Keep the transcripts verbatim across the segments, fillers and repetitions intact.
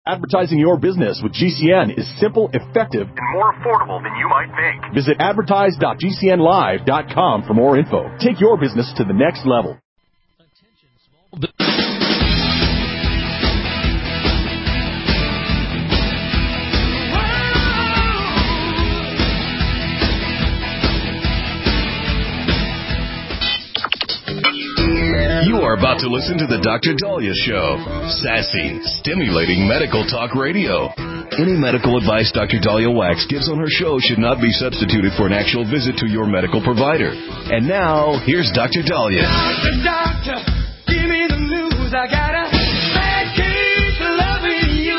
Advertising your business with G C N is simple, effective, and more affordable than you might think. Visit advertise dot g c n live dot com for more info. Take your business to the next level. You are about to listen to the Doctor Dahlia Show. Sassy, stimulating medical talk radio. Any medical advice Doctor Dahlia Wax gives on her show should not be substituted for an actual visit to your medical provider. And now, here's Doctor Dahlia. Doctor, doctor, give me the news. I got a bad case of loving you.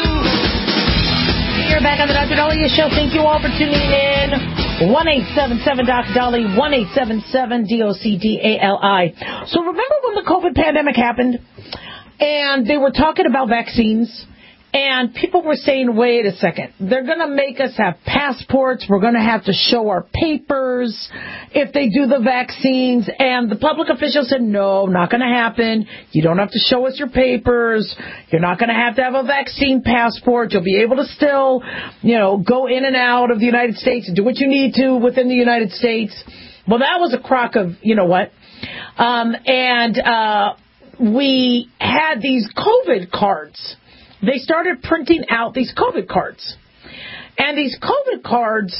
You're back on the Doctor Dahlia Show. Thank you all for tuning in. one eight seven seven Doc Dolly, one eight seven seven D O C D A L I. So remember when the COVID pandemic happened and they were talking about vaccines and people were saying, wait a second, they're going to make us have passports. We're going to have to show our papers if they do the vaccines. And the public officials said, no, not going to happen. You don't have to show us your papers. You're not going to have to have a vaccine passport. You'll be able to still, you know, go in and out of the United States and do what you need to within the United States. Well, that was a crock of, you know what? Um, and uh, we had these COVID cards. They started printing out these COVID cards. And these COVID cards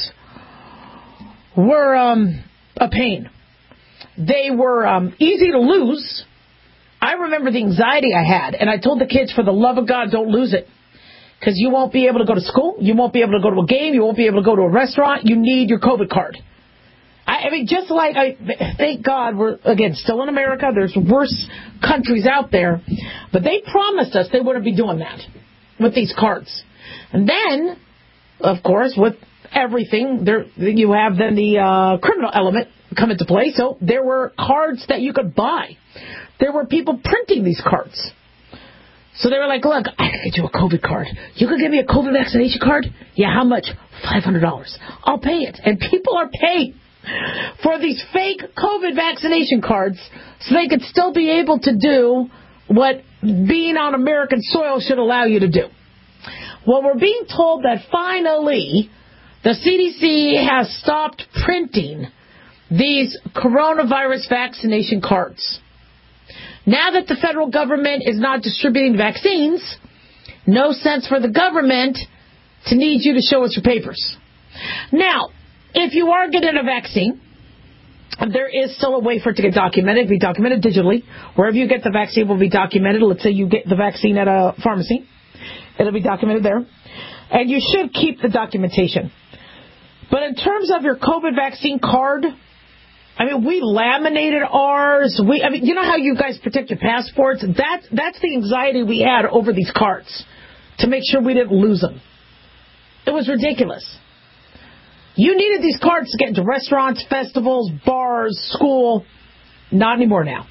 were um, a pain. They were um, easy to lose. I remember the anxiety I had. And I told the kids, for the love of God, don't lose it. Because you won't be able to go to school. You won't be able to go to a game. You won't be able to go to a restaurant. You need your COVID card. I, I mean, just like, I thank God we're, again, still in America. There's worse countries out there. But they promised us they wouldn't be doing that with these cards. And then, of course, with everything, there you have then the uh, criminal element come into play. So there were cards that you could buy. There were people printing these cards. So they were like, look, I can get you a COVID card. You could give me a COVID vaccination card? Yeah, how much? five hundred dollars. I'll pay it. And people are paying for these fake COVID vaccination cards so they could still be able to do what being on American soil should allow you to do. Well, we're being told that finally the C D C has stopped printing these coronavirus vaccination cards. Now that the federal government is not distributing vaccines, no sense for the government to need you to show us your papers. Now, if you are getting a vaccine, there is still a way for it to get documented. It will be documented digitally. Wherever you get the vaccine will be documented. Let's say you get the vaccine at a pharmacy. It'll be documented there. And you should keep the documentation. But in terms of your COVID vaccine card, I mean, we laminated ours. We, I mean, you know how you guys protect your passports? That's, that's the anxiety we had over these cards to make sure we didn't lose them. It was ridiculous. You needed these cards to get into restaurants, festivals, bars, school. Not anymore now.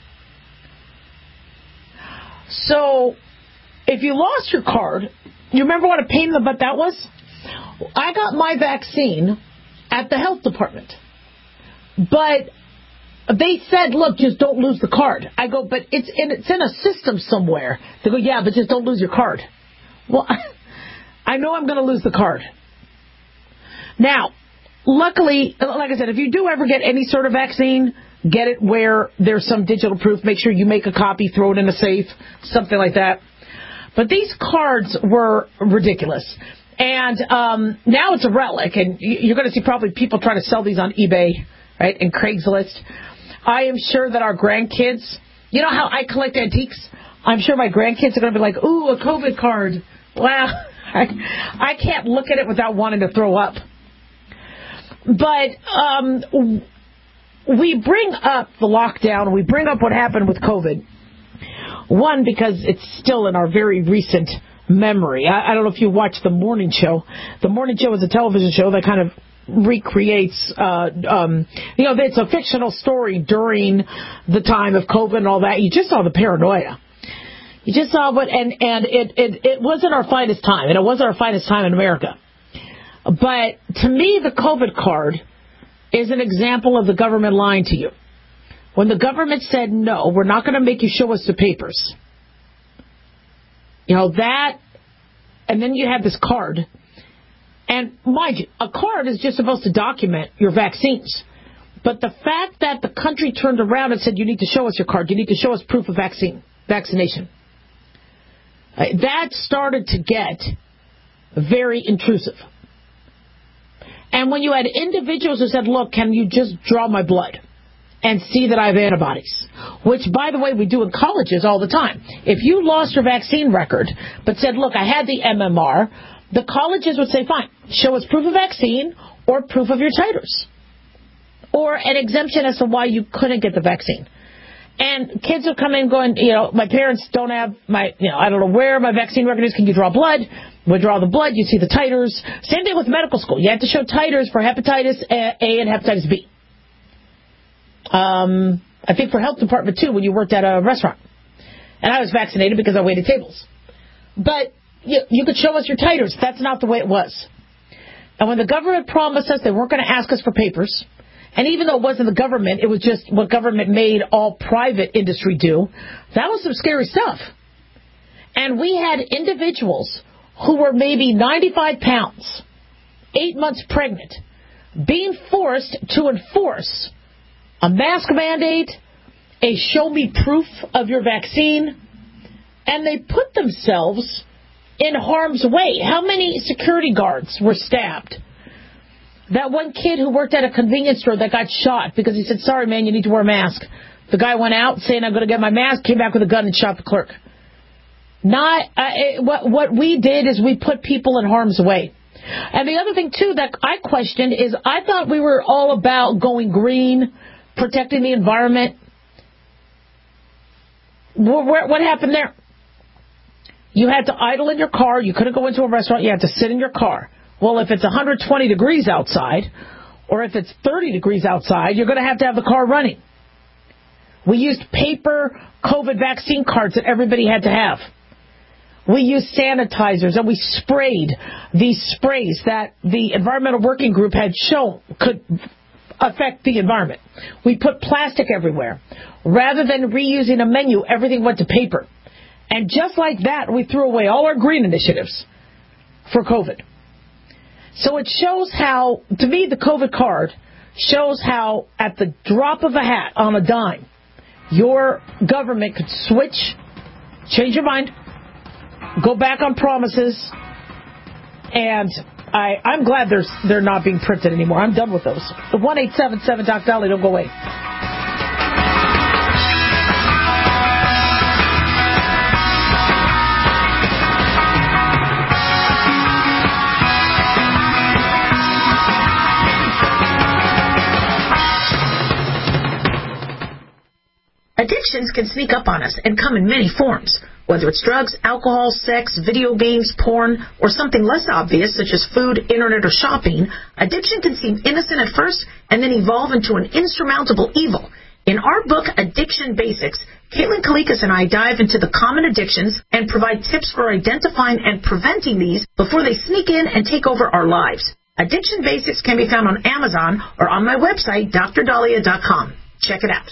So, if you lost your card, you remember what a pain in the butt that was? I got my vaccine at the health department. But they said, look, just don't lose the card. I go, but it's in, it's in a system somewhere. They go, yeah, but just don't lose your card. Well, I know I'm going to lose the card. Now, luckily, like I said, if you do ever get any sort of vaccine, get it where there's some digital proof. Make sure you make a copy, throw it in a safe, something like that. But these cards were ridiculous. And um, now it's a relic, and you're going to see probably people trying to sell these on eBay, right, and Craigslist. I am sure that our grandkids, you know how I collect antiques? I'm sure my grandkids are going to be like, ooh, a COVID card. Wow, I, I can't look at it without wanting to throw up. But um, we bring up the lockdown. We bring up what happened with COVID. One, because it's still in our very recent memory. I, I don't know if you watch The Morning Show. The Morning Show is a television show that kind of recreates, uh, um, you know, it's a fictional story during the time of COVID and all that. You just saw the paranoia. You just saw what, and, and it, it, it wasn't our finest time, and it wasn't our finest time in America. But to me, the COVID card is an example of the government lying to you. When the government said, no, we're not going to make you show us the papers. You know, that and then you had this card. And mind you, a card is just supposed to document your vaccines. But the fact that the country turned around and said, you need to show us your card, you need to show us proof of vaccine, vaccination, uh, that started to get very intrusive. And when you had individuals who said, look, can you just draw my blood and see that I have antibodies, which, by the way, we do in colleges all the time. If you lost your vaccine record but said, look, I had the M M R, the colleges would say, fine, show us proof of vaccine or proof of your titers, or an exemption as to why you couldn't get the vaccine. And kids will come in going, you know, my parents don't have my, you know, I don't know where my vaccine record is. Can you draw blood? We draw the blood. You see the titers. Same thing with medical school. You had to show titers for hepatitis A and hepatitis B. Um, I think for health department, too, when you worked at a restaurant. And I was vaccinated because I waited tables. But you, you could show us your titers. That's not the way it was. And when the government promised us they weren't going to ask us for papers, and even though it wasn't the government, it was just what government made all private industry do, that was some scary stuff. And we had individuals who were maybe ninety-five pounds, eight months pregnant, being forced to enforce a mask mandate, a show me proof of your vaccine, and they put themselves in harm's way. How many security guards were stabbed? That one kid who worked at a convenience store that got shot because he said, sorry, man, you need to wear a mask. The guy went out saying, I'm going to get my mask, came back with a gun and shot the clerk. Not uh, it, what, what we did is we put people in harm's way. And the other thing, too, that I questioned is I thought we were all about going green, protecting the environment. What, what happened there? You had to idle in your car. You couldn't go into a restaurant. You had to sit in your car. Well, if it's one hundred twenty degrees outside, or if it's thirty degrees outside, you're going to have to have the car running. We used paper COVID vaccine cards that everybody had to have. We used sanitizers, and we sprayed these sprays that the Environmental Working Group had shown could affect the environment. We put plastic everywhere. Rather than reusing a menu, everything went to paper. And just like that, we threw away all our green initiatives for COVID. So it shows how, to me, the COVID card shows how at the drop of a hat, on a dime, your government could switch, change your mind, go back on promises, and I, I'm glad there's, they're not being printed anymore. I'm done with those. The one eight seven seven Doc Dolly, don't go away. Addictions can sneak up on us and come in many forms, whether it's drugs, alcohol, sex, video games, porn, or something less obvious such as food, internet, or shopping. Addiction can seem innocent at first and then evolve into an insurmountable evil. In our book, Addiction Basics, Caitlin Kalikas and I dive into the common addictions and provide tips for identifying and preventing these before they sneak in and take over our lives. Addiction Basics can be found on Amazon or on my website, D R Dahlia dot com. Check it out.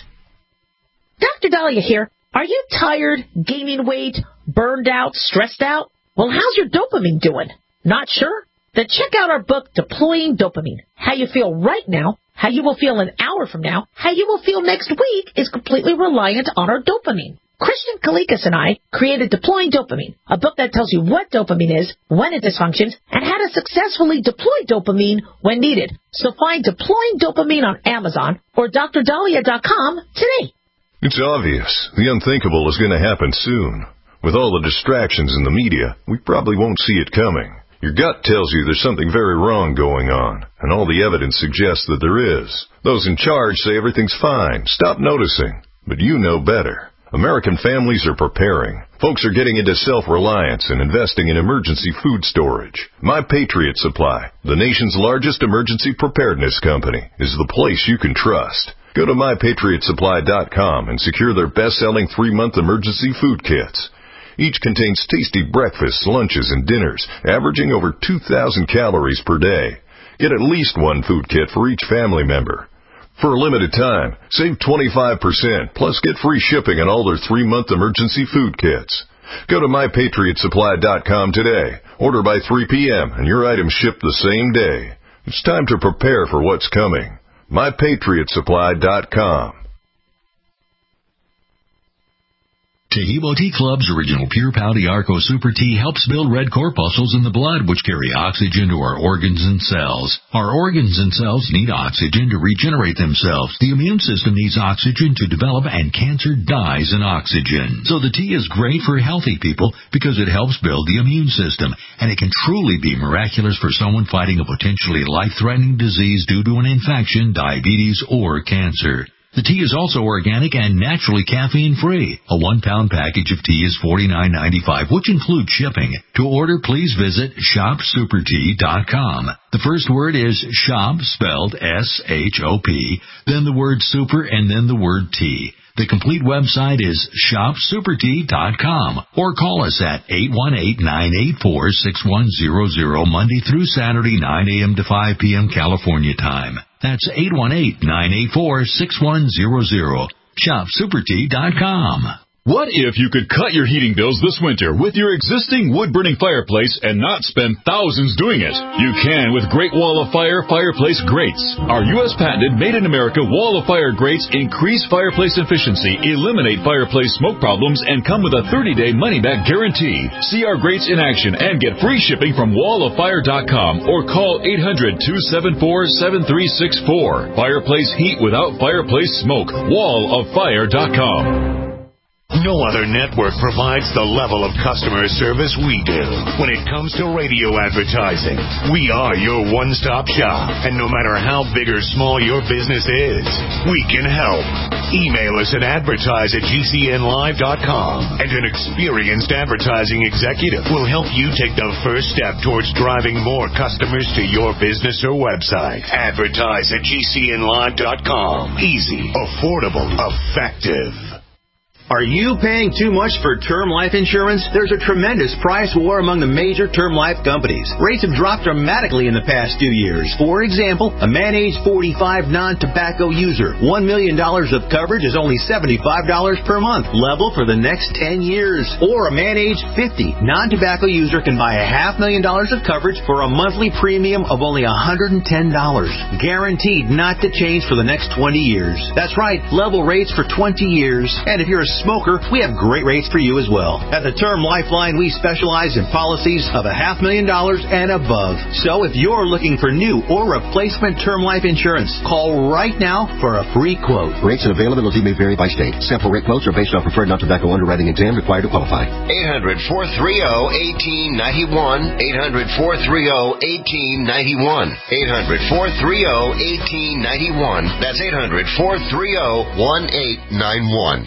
Doctor Dahlia here. Are you tired, gaining weight, burned out, stressed out? Well, how's your dopamine doing? Not sure? Then check out our book, Deploying Dopamine. How you feel right now, how you will feel an hour from now, how you will feel next week is completely reliant on our dopamine. Christian Kalikas and I created Deploying Dopamine, a book that tells you what dopamine is, when it dysfunctions, and how to successfully deploy dopamine when needed. So find Deploying Dopamine on Amazon or D R Dahlia dot com today. It's obvious. The unthinkable is going to happen soon. With all the distractions in the media, we probably won't see it coming. Your gut tells you there's something very wrong going on, and all the evidence suggests that there is. Those in charge say everything's fine. Stop noticing. But you know better. American families are preparing. Folks are getting into self-reliance and investing in emergency food storage. My Patriot Supply, the nation's largest emergency preparedness company, is the place you can trust. Go to my patriot supply dot com and secure their best-selling three-month emergency food kits. Each contains tasty breakfasts, lunches, and dinners, averaging over two thousand calories per day. Get at least one food kit for each family member. For a limited time, save twenty-five percent, plus get free shipping on all their three-month emergency food kits. Go to my patriot supply dot com today Order by three p.m. and your items shipped the same day. It's time to prepare for what's coming. my patriot supply dot com. Tehebo Tea Club's original Pure Pouty Arco Super Tea helps build red corpuscles in the blood, which carry oxygen to our organs and cells. Our organs and cells need oxygen to regenerate themselves. The immune system needs oxygen to develop, and cancer dies in oxygen. So the tea is great for healthy people because it helps build the immune system, and it can truly be miraculous for someone fighting a potentially life-threatening disease due to an infection, diabetes, or cancer. The tea is also organic and naturally caffeine-free. A one-pound package of tea is forty-nine ninety-five, which includes shipping. To order, please visit shop super tea dot com. The first word is shop, spelled S H O P, then the word super, and then the word tea. The complete website is shop super tea dot com, or call us at eight one eight, nine eight four, six one zero zero Monday through Saturday, nine a.m. to five p.m. California time. That's eight one eight, nine eight four, six one zero zero. shop super tea dot com. What if you could cut your heating bills this winter with your existing wood-burning fireplace and not spend thousands doing it? You can with Great Wall of Fire fireplace grates. Our U S patented made-in-America Wall of Fire grates increase fireplace efficiency, eliminate fireplace smoke problems, and come with a thirty-day money-back guarantee. See our grates in action and get free shipping from wall of fire dot com or call eight hundred, two seven four, seven three six four. Fireplace heat without fireplace smoke. wall of fire dot com. No other network provides the level of customer service we do. When it comes to radio advertising, we are your one-stop shop. And no matter how big or small your business is, we can help. Email us at advertise at G C N live dot com, and an experienced advertising executive will help you take the first step towards driving more customers to your business or website. Advertise at G C N live dot com. Easy, affordable, effective. Are you paying too much for term life insurance? There's a tremendous price war among the major term life companies. Rates have dropped dramatically in the past two years. For example, a man age forty-five non-tobacco user, one million dollars of coverage is only seventy-five dollars per month, level for the next ten years. Or a man age fifty non-tobacco user can buy a half million dollars of coverage for a monthly premium of only one hundred ten dollars. Guaranteed not to change for the next twenty years. That's right, level rates for twenty years. And if you're a smoker, we have great rates for you as well. At the Term Lifeline, we specialize in policies of a half million dollars and above. So if you're looking for new or replacement term life insurance, call right now for a free quote. Rates and availability may vary by state. Sample rate quotes are based on preferred non-tobacco underwriting exam required to qualify. eight hundred, four three zero, one eight nine one. eight hundred, four three zero, one eight nine one. eight hundred, four three zero, one eight nine one. That's eight hundred, four three zero, one eight nine one.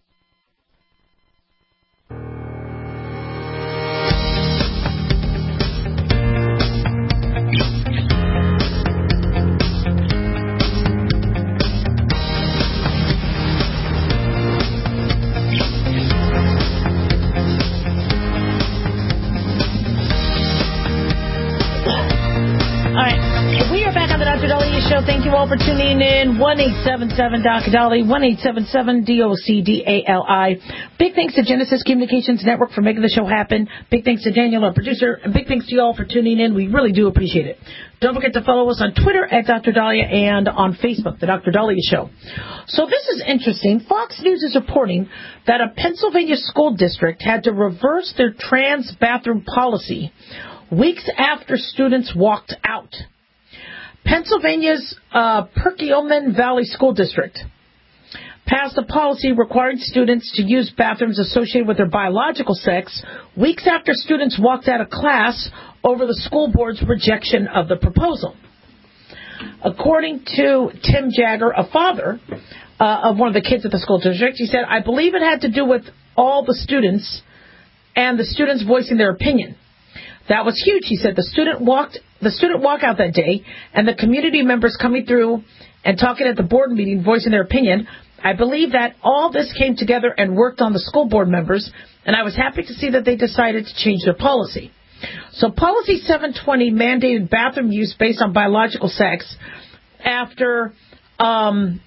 Thank you all for tuning in. one eight seven seven D O C Dolly, one eight seven seven D O C D A L I. Big thanks to Genesis Communications Network for making the show happen. Big thanks to Daniel, our producer. And big thanks to you all for tuning in. We really do appreciate it. Don't forget to follow us on Twitter at Doctor Dahlia and on Facebook, The Doctor Dahlia Show. So this is interesting. Fox News is reporting that a Pennsylvania school district had to reverse their trans bathroom policy weeks after students walked out. Pennsylvania's uh, Perkiomen Valley School District passed a policy requiring students to use bathrooms associated with their biological sex weeks after students walked out of class over the school board's rejection of the proposal. According to Tim Jagger, a father uh, of one of the kids at the school district, he said, "I believe it had to do with all the students and the students voicing their opinion. That was huge," he said. The student walked the student walkout that day and the community members coming through and talking at the board meeting, voicing their opinion. I believe that all this came together and worked on the school board members, and I was happy to see that they decided to change their policy. So Policy seven twenty mandated bathroom use based on biological sex after um,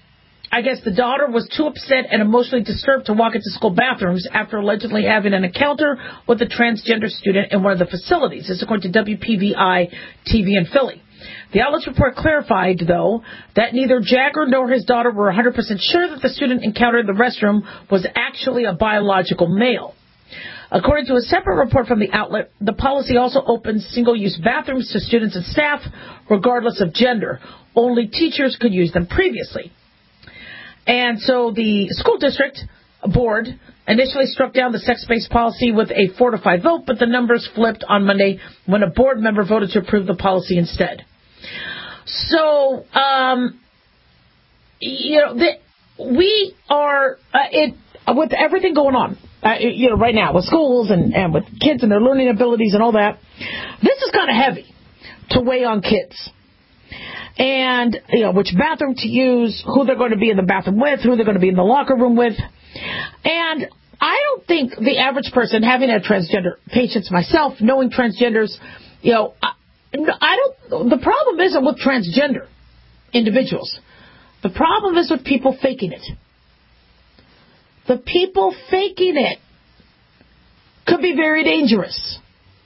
I guess the daughter was too upset and emotionally disturbed to walk into school bathrooms after allegedly having an encounter with a transgender student in one of the facilities. This is according to W P V I T V in Philly. The outlet's report clarified, though, that neither Jagger nor his daughter were one hundred percent sure that the student encountered in the restroom was actually a biological male. According to a separate report from the outlet, the policy also opens single-use bathrooms to students and staff, regardless of gender. Only teachers could use them previously. And so the school district board initially struck down the sex-based policy with a four to five vote, but the numbers flipped on Monday when a board member voted to approve the policy instead. So, um, you know, the, we are, uh, it, with everything going on, uh, you know, right now with schools and, and with kids and their learning abilities and all that, this is kind of heavy to weigh on kids. And, you know, which bathroom to use, who they're going to be in the bathroom with, who they're going to be in the locker room with. And I don't think the average person, having had transgender patients myself, knowing transgenders, you know, I, I don't, the problem isn't with transgender individuals. The problem is with people faking it. The people faking it could be very dangerous.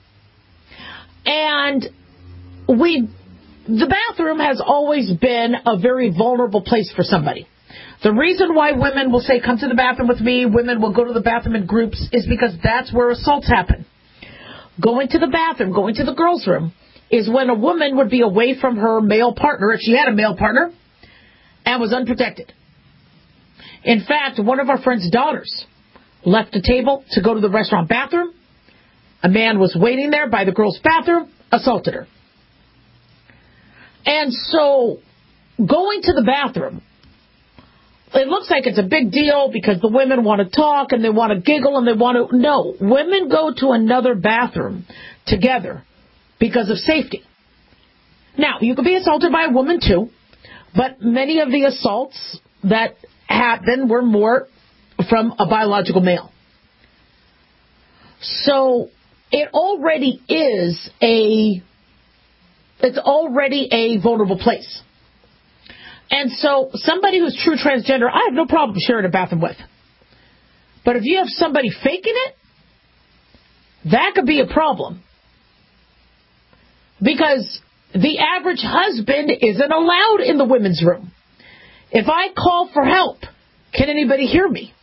And we... The bathroom has always been a very vulnerable place for somebody. The reason why women will say, come to the bathroom with me, women will go to the bathroom in groups, is because that's where assaults happen. Going to the bathroom, going to the girls' room, is when a woman would be away from her male partner, if she had a male partner, and was unprotected. In fact, one of our friend's daughters left the table to go to the restaurant bathroom. A man was waiting there by the girls' bathroom, assaulted her. And so, going to the bathroom, it looks like it's a big deal because the women want to talk and they want to giggle and they want to... No, women go to another bathroom together because of safety. Now, you could be assaulted by a woman too, but many of the assaults that happened were more from a biological male. So, it already is a... It's already a vulnerable place. And so somebody who's true transgender, I have no problem sharing a bathroom with. But if you have somebody faking it, that could be a problem. Because the average husband isn't allowed in the women's room. If I call for help, can anybody hear me?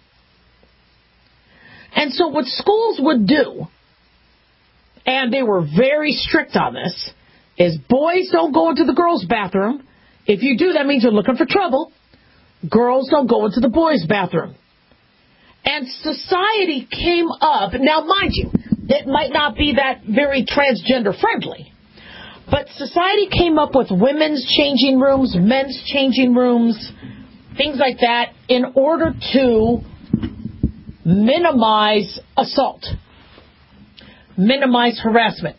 And so what schools would do, and they were very strict on this, is boys don't go into the girls' bathroom. If you do, that means you're looking for trouble. Girls don't go into the boys' bathroom. And society came up. Now, mind you, it might not be that very transgender friendly. But society came up with women's changing rooms, men's changing rooms, things like that, in order to minimize assault, minimize harassment.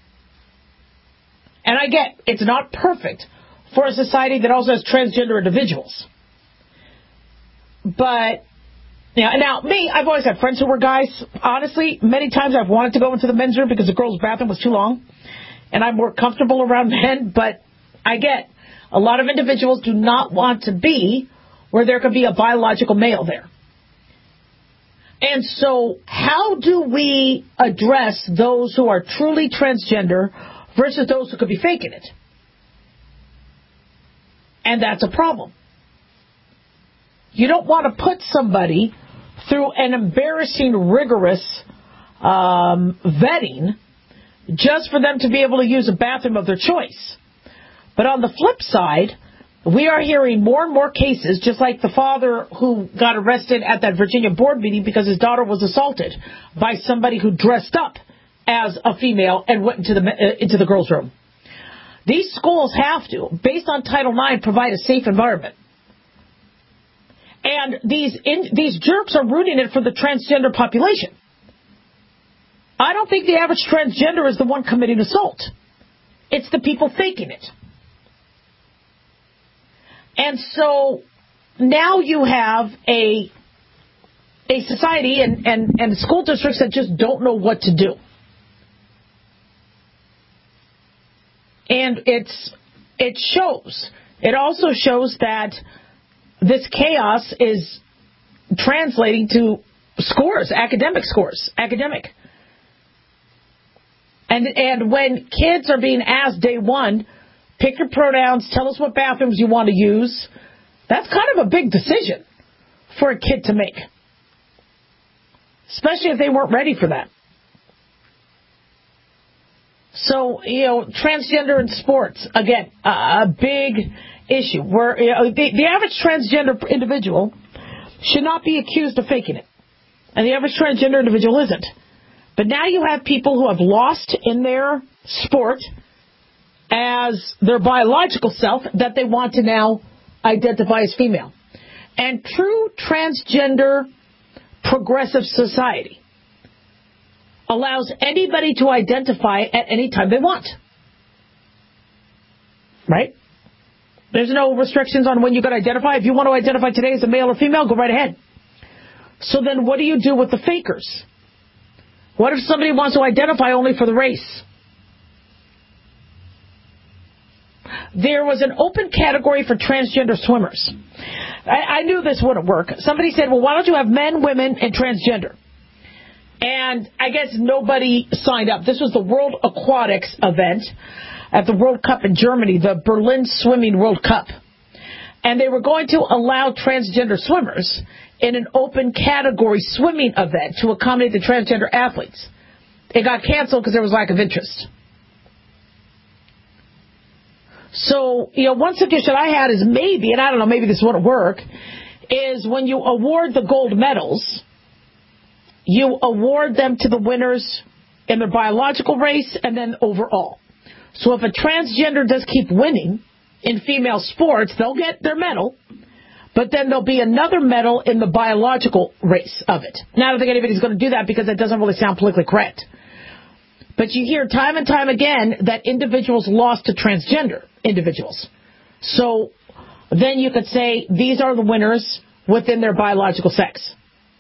And I get, it's not perfect for a society that also has transgender individuals. But, yeah, now, me, I've always had friends who were guys. Honestly, many times I've wanted to go into the men's room because the girls' bathroom was too long. And I'm more comfortable around men. But I get, a lot of individuals do not want to be where there could be a biological male there. And so, how do we address those who are truly transgender versus those who could be faking it? And that's a problem. You don't want to put somebody through an embarrassing, rigorous um, vetting just for them to be able to use a bathroom of their choice. But on the flip side, we are hearing more and more cases, just like the father who got arrested at that Virginia board meeting because his daughter was assaulted by somebody who dressed up as a female and went into the uh, into the girls' room. These schools have to, based on Title nine, provide a safe environment. And these in, these jerks are rooting it for the transgender population. I don't think the average transgender is the one committing assault. It's the people faking it. And so now you have a a society and, and, and school districts that just don't know what to do. And it's it shows. It also shows that this chaos is translating to scores, academic scores, academic. And and when kids are being asked day one, pick your pronouns, tell us what bathrooms you want to use, that's kind of a big decision for a kid to make, especially if they weren't ready for that. So, you know, transgender in sports, again, uh, a big issue. Where you know, the, the average transgender individual should not be accused of faking it. And the average transgender individual isn't. But now you have people who have lost in their sport as their biological self that they want to now identify as female. And true transgender progressive society allows anybody to identify at any time they want. Right? There's no restrictions on when you got to identify. If you want to identify today as a male or female, go right ahead. So then what do you do with the fakers? What if somebody wants to identify only for the race? There was an open category for transgender swimmers. I, I knew this wouldn't work. Somebody said, well, why don't you have men, women, and transgender? And I guess nobody signed up. This was the World Aquatics event at the World Cup in Germany, the Berlin Swimming World Cup. And they were going to allow transgender swimmers in an open category swimming event to accommodate the transgender athletes. It got canceled because there was lack of interest. So, you know, one suggestion I had is maybe, and I don't know, maybe this wouldn't work, is when you award the gold medals, you award them to the winners in their biological race and then overall. So if a transgender does keep winning in female sports, they'll get their medal, but then there'll be another medal in the biological race of it. Now, I don't think anybody's going to do that because that doesn't really sound politically correct. But you hear time and time again that individuals lost to transgender individuals. So then you could say these are the winners within their biological sex.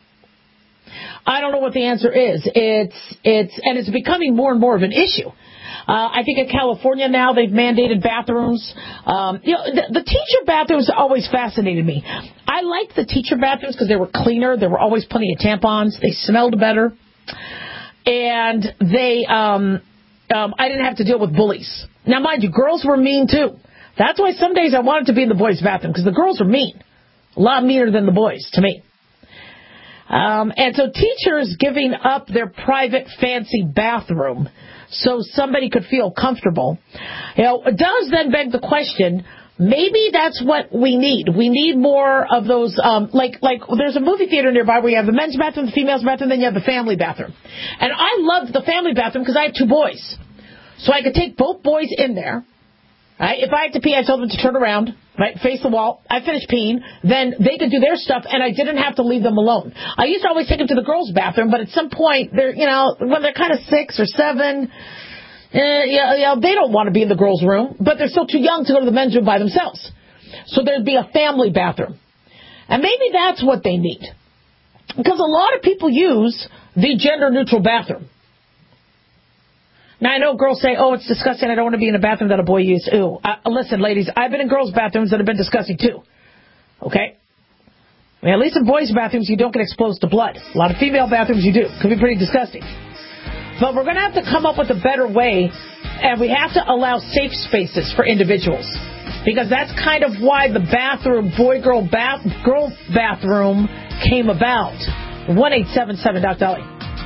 I don't know what the answer is. It's it's and it's becoming more and more of an issue. Uh, I think in California now they've mandated bathrooms. Um, you know, the, the teacher bathrooms always fascinated me. I liked the teacher bathrooms because they were cleaner. There were always plenty of tampons. They smelled better. And they, um, um, I didn't have to deal with bullies. Now, mind you, girls were mean, too. That's why some days I wanted to be in the boys' bathroom, because the girls were mean. A lot meaner than the boys, to me. Um, and so teachers giving up their private, fancy bathroom so somebody could feel comfortable, you know, does then beg the question, maybe that's what we need. We need more of those, um, like, like there's a movie theater nearby where you have the men's bathroom, the female's bathroom, then you have the family bathroom. And I loved the family bathroom because I had two boys. So I could take both boys in there. Right? If I had to pee, I told them to turn around, right, face the wall. I finished peeing. Then they could do their stuff, and I didn't have to leave them alone. I used to always take them to the girls' bathroom, but at some point, they're, you know, when they're kind of six or seven, uh, you know, you know, they don't want to be in the girls' room, but they're still too young to go to the men's room by themselves. So there'd be a family bathroom. And maybe that's what they need. Because a lot of people use the gender-neutral bathroom. Now, I know girls say, oh, it's disgusting. I don't want to be in a bathroom that a boy uses. Ooh. Uh, listen, ladies, I've been in girls' bathrooms that have been disgusting, too. Okay? I mean, at least in boys' bathrooms, you don't get exposed to blood. A lot of female bathrooms, you do. Could be pretty disgusting. But we're going to have to come up with a better way, and we have to allow safe spaces for individuals. Because that's kind of why the bathroom, boy-girl bath, girl bathroom came about. one eight seven seven Doc Dolly.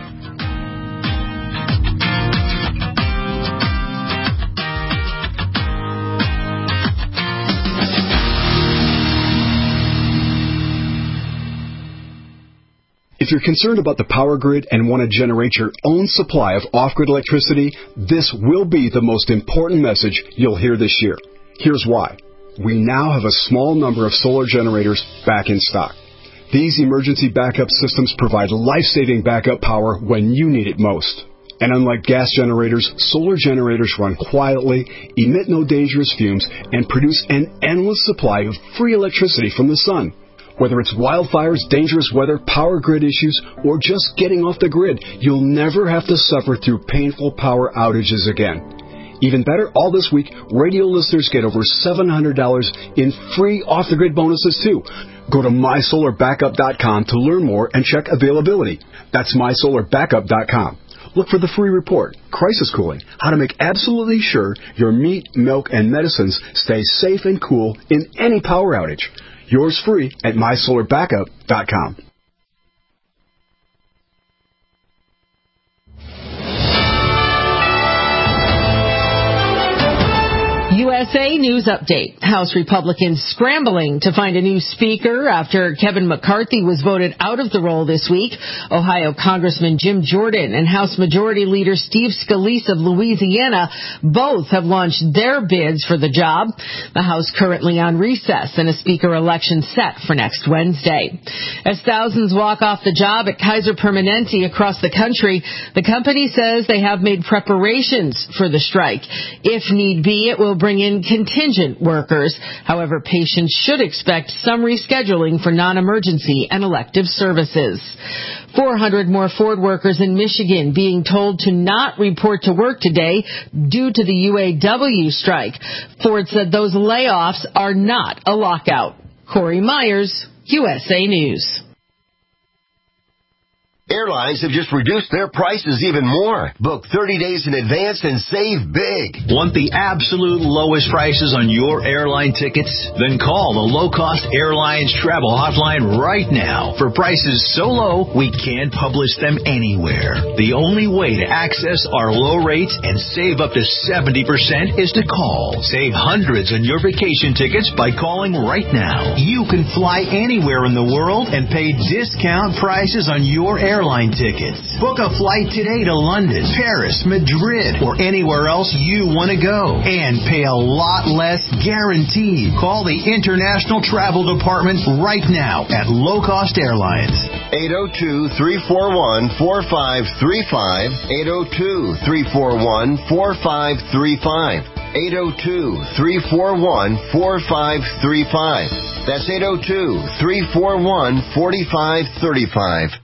If you're concerned about the power grid and want to generate your own supply of off-grid electricity, this will be the most important message you'll hear this year. Here's why. We now have a small number of solar generators back in stock. These emergency backup systems provide life-saving backup power when you need it most. And unlike gas generators, solar generators run quietly, emit no dangerous fumes, and produce an endless supply of free electricity from the sun. Whether it's wildfires, dangerous weather, power grid issues, or just getting off the grid, you'll never have to suffer through painful power outages again. Even better, all this week, radio listeners get over seven hundred dollars in free off-the-grid bonuses, too. Go to my solar backup dot com to learn more and check availability. That's my solar backup dot com. Look for the free report, Crisis Cooling, how to make absolutely sure your meat, milk, and medicines stay safe and cool in any power outage. Yours free at my solar backup dot com. U S A News Update. House Republicans scrambling to find a new speaker after Kevin McCarthy was voted out of the role this week. Ohio Congressman Jim Jordan and House Majority Leader Steve Scalise of Louisiana both have launched their bids for the job. The House currently on recess and a speaker election set for next Wednesday. As thousands walk off the job at Kaiser Permanente across the country, the company says they have made preparations for the strike. If need be, it will bring in contingent workers. However, patients should expect some rescheduling for non-emergency and elective services. four hundred more Ford workers in Michigan being told to not report to work today due to the U A W strike. Ford said those layoffs are not a lockout. Corey Myers, U S A News. Airlines have just reduced their prices even more. Book thirty days in advance and save big. Want the absolute lowest prices on your airline tickets? Then call the Low Cost Airlines Travel Hotline right now. For prices so low, we can't publish them anywhere. The only way to access our low rates and save up to seventy percent is to call. Save hundreds on your vacation tickets by calling right now. You can fly anywhere in the world and pay discount prices on your airline Airline tickets. Book a flight today to London, Paris, Madrid, or anywhere else you want to go. And pay a lot less guaranteed. Call the International Travel Department right now at Low Cost Airlines. eight oh two, three four one, four five three five. eight oh two, three four one, four five three five. eight oh two, three four one, four five three five. That's eight oh two, three four one, four five three five.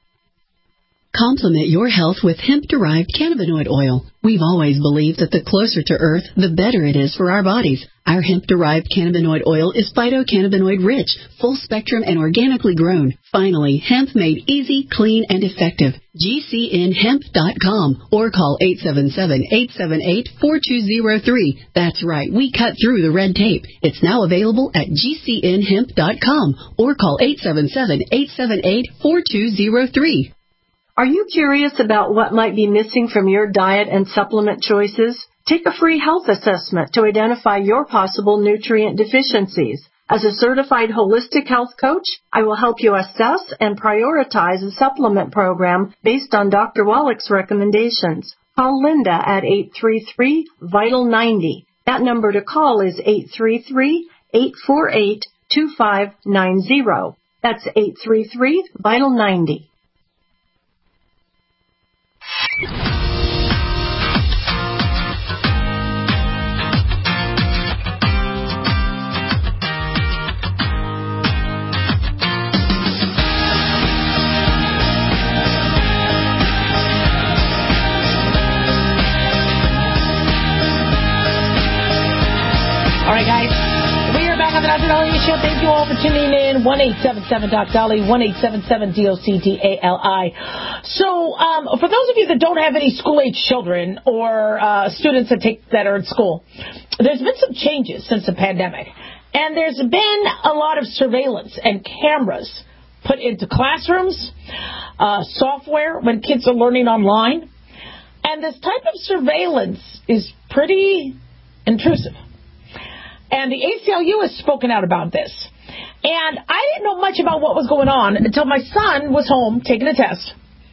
Complement your health with hemp-derived cannabinoid oil. We've always believed that the closer to Earth, the better it is for our bodies. Our hemp-derived cannabinoid oil is phytocannabinoid-rich, full-spectrum, and organically grown. Finally, hemp made easy, clean, and effective. G C N hemp dot com or call eight seven seven, eight seven eight, four two zero three. That's right, we cut through the red tape. It's now available at G C N hemp dot com or call eight seven seven, eight seven eight, four two zero three. Are you curious about what might be missing from your diet and supplement choices? Take a free health assessment to identify your possible nutrient deficiencies. As a certified holistic health coach, I will help you assess and prioritize a supplement program based on Doctor Wallach's recommendations. Call Linda at eight three three, vital ninety. That number to call is eight three three, eight four eight, two five nine zero. That's eight three three, vital ninety. All right, guys. We are back on the Doctor Dolly Show. Thank you all for tuning in. one eight seven seven Doc Dolly, one eight seven seven D O C D A L I. So, um, for those of you that don't have any school-age children or uh, students that take that are in school, there's been some changes since the pandemic. And there's been a lot of surveillance and cameras put into classrooms, uh, software when kids are learning online. And this type of surveillance is pretty intrusive. And the A C L U has spoken out about this. And I didn't know much about what was going on until my son was home taking a test.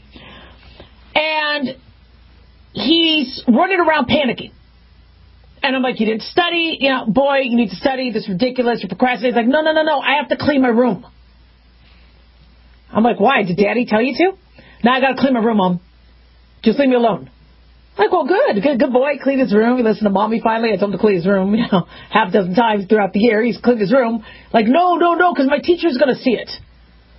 And he's running around panicking. And I'm like, you didn't study? You know, boy, you need to study. This is ridiculous. You're procrastinating. He's like, no, no, no, no. I have to clean my room. I'm like, why? Did Daddy tell you to? No, I got to clean my room, Mom. Just leave me alone. I'm like, well, good. Good, good boy. Clean his room. He listened to Mommy finally. I told him to clean his room, you know, half a dozen times throughout the year. He's cleaned his room. Like, no, no, no, because my teacher's going to see it.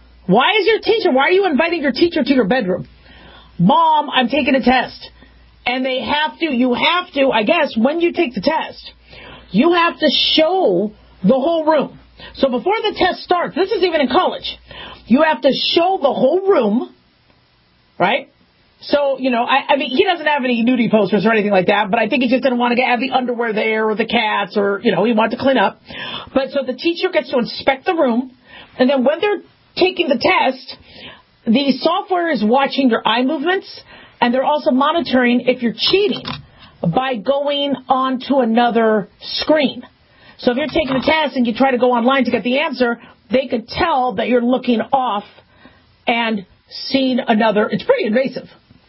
Why is your teacher? Why are you inviting your teacher to your bedroom? Mom, I'm taking a test. And they have to, you have to, I guess, when you take the test, you have to show the whole room. So before the test starts, this is even in college, you have to show the whole room, right? So, you know, I, I mean, he doesn't have any nudie posters or anything like that, but I think he just didn't want to have the underwear there or the cats or, you know, he wanted to clean up. But so the teacher gets to inspect the room, and then when they're taking the test, the software is watching your eye movements, and they're also monitoring if you're cheating by going onto another screen. So if you're taking a test and you try to go online to get the answer, they could tell that you're looking off and seeing another. It's pretty invasive.